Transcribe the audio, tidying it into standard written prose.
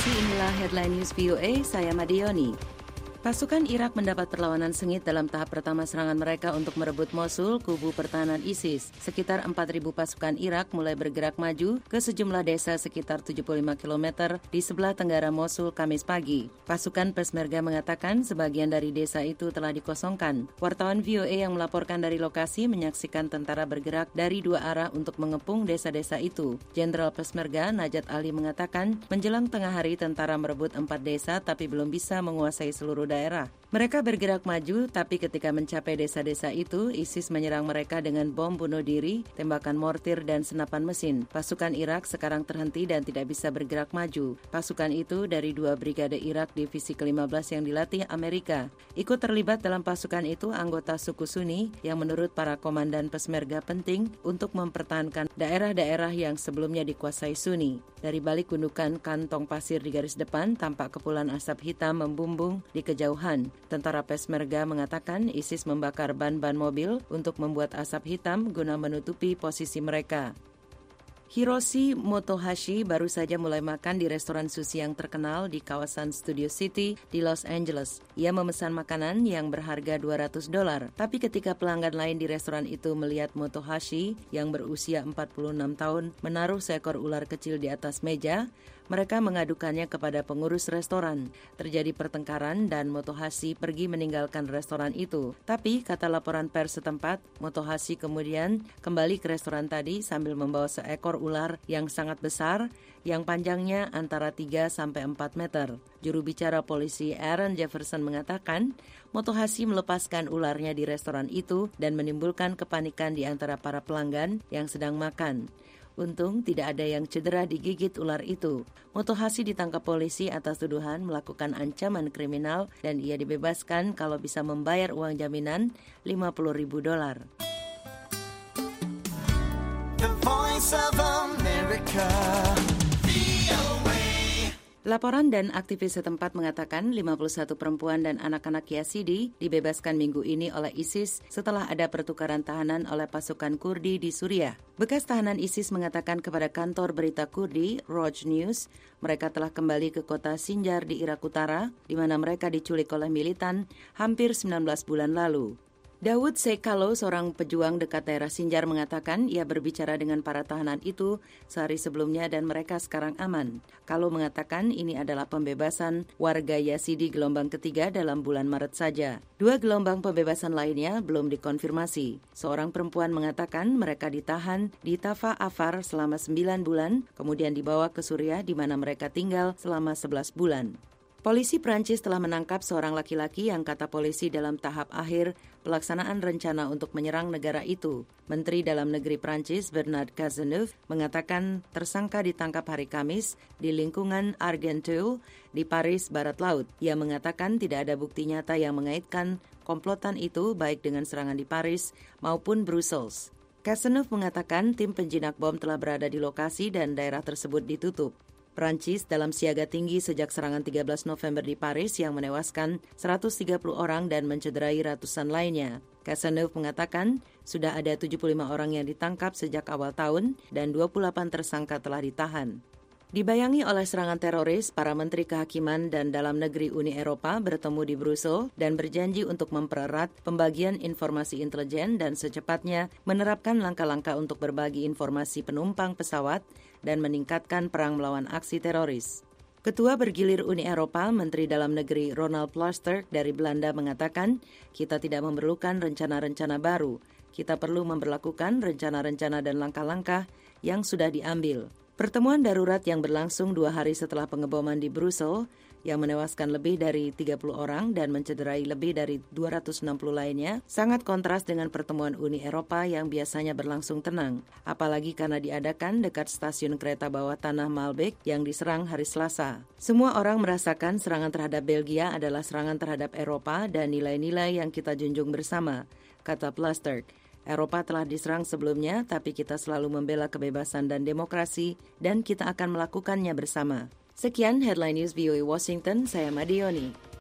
kasih, inilah Headline News VOA, saya Madioni. Pasukan Irak mendapat perlawanan sengit dalam tahap pertama serangan mereka untuk merebut Mosul, kubu pertahanan ISIS. Sekitar 4.000 pasukan Irak mulai bergerak maju ke sejumlah desa sekitar 75 km di sebelah tenggara Mosul Kamis pagi. Pasukan Peshmerga mengatakan sebagian dari desa itu telah dikosongkan. Wartawan VOA yang melaporkan dari lokasi menyaksikan tentara bergerak dari dua arah untuk mengepung desa-desa itu. Jenderal Peshmerga Najat Ali mengatakan menjelang tengah hari tentara merebut 4 desa tapi belum bisa menguasai seluruh daerah. Mereka bergerak maju, tapi ketika mencapai desa-desa itu, ISIS menyerang mereka dengan bom bunuh diri, tembakan mortir, dan senapan mesin. Pasukan Irak sekarang terhenti dan tidak bisa bergerak maju. Pasukan itu dari 2 Brigade Irak Divisi ke-15 yang dilatih Amerika. Ikut terlibat dalam pasukan itu anggota suku Sunni yang menurut para komandan Peshmerga penting untuk mempertahankan daerah-daerah yang sebelumnya dikuasai Sunni. Dari balik gundukan kantong pasir di garis depan, tampak kepulan asap hitam membumbung di kejauhan. Tentara Peshmerga mengatakan ISIS membakar ban-ban mobil untuk membuat asap hitam guna menutupi posisi mereka. Hiroshi Motohashi baru saja mulai makan di restoran sushi yang terkenal di kawasan Studio City di Los Angeles. Ia memesan makanan yang berharga $200, tapi ketika pelanggan lain di restoran itu melihat Motohashi yang berusia 46 tahun menaruh seekor ular kecil di atas meja, mereka mengadukannya kepada pengurus restoran. Terjadi pertengkaran dan Motohashi pergi meninggalkan restoran itu. Tapi, kata laporan pers setempat, Motohashi kemudian kembali ke restoran tadi sambil membawa seekor ular yang sangat besar, yang panjangnya antara 3-4 meter. Juru bicara polisi Aaron Jefferson mengatakan, Motohashi melepaskan ularnya di restoran itu dan menimbulkan kepanikan di antara para pelanggan yang sedang makan. Untung tidak ada yang cedera digigit ular itu. Motohashi ditangkap polisi atas tuduhan melakukan ancaman kriminal dan ia dibebaskan kalau bisa membayar uang jaminan $50,000. The Voice of America. Laporan dan aktivis setempat mengatakan 51 perempuan dan anak-anak Yazidi dibebaskan minggu ini oleh ISIS setelah ada pertukaran tahanan oleh pasukan Kurdi di Suriah. Bekas tahanan ISIS mengatakan kepada kantor berita Kurdi, Roj News, mereka telah kembali ke kota Sinjar di Irak Utara, di mana mereka diculik oleh militan hampir 19 bulan lalu. Daud Sekalo, seorang pejuang dekat daerah Sinjar, mengatakan ia berbicara dengan para tahanan itu sehari sebelumnya dan mereka sekarang aman. Kalo mengatakan ini adalah pembebasan warga Yazidi gelombang ketiga dalam bulan Maret saja. 2 gelombang pembebasan lainnya belum dikonfirmasi. Seorang perempuan mengatakan mereka ditahan di Tafa Afar selama 9 bulan, kemudian dibawa ke Suriah di mana mereka tinggal selama 11 bulan. Polisi Prancis telah menangkap seorang laki-laki yang kata polisi dalam tahap akhir pelaksanaan rencana untuk menyerang negara itu. Menteri Dalam Negeri Prancis Bernard Cazeneuve mengatakan tersangka ditangkap hari Kamis di lingkungan Argenteuil di Paris, Barat Laut. Ia mengatakan tidak ada bukti nyata yang mengaitkan komplotan itu baik dengan serangan di Paris maupun Brussels. Cazeneuve mengatakan tim penjinak bom telah berada di lokasi dan daerah tersebut ditutup. Prancis dalam siaga tinggi sejak serangan 13 November di Paris yang menewaskan 130 orang dan mencederai ratusan lainnya. Cazeneuve mengatakan sudah ada 75 orang yang ditangkap sejak awal tahun dan 28 tersangka telah ditahan. Dibayangi oleh serangan teroris, para menteri kehakiman dan dalam negeri Uni Eropa bertemu di Brussel dan berjanji untuk mempererat pembagian informasi intelijen dan secepatnya menerapkan langkah-langkah untuk berbagi informasi penumpang pesawat dan meningkatkan perang melawan aksi teroris. Ketua bergilir Uni Eropa, Menteri Dalam Negeri Ronald Plasterk dari Belanda mengatakan, kita tidak memerlukan rencana-rencana baru. Kita perlu memberlakukan rencana-rencana dan langkah-langkah yang sudah diambil. Pertemuan darurat yang berlangsung 2 hari setelah pengeboman di Brussel yang menewaskan lebih dari 30 orang dan mencederai lebih dari 260 lainnya sangat kontras dengan pertemuan Uni Eropa yang biasanya berlangsung tenang, apalagi karena diadakan dekat stasiun kereta bawah tanah Malbec yang diserang hari Selasa. Semua orang merasakan serangan terhadap Belgia adalah serangan terhadap Eropa dan nilai-nilai yang kita junjung bersama, kata Plasterk. Eropa telah diserang sebelumnya, tapi kita selalu membela kebebasan dan demokrasi, dan kita akan melakukannya bersama. Sekian Headline News VOA Washington, saya Madioni.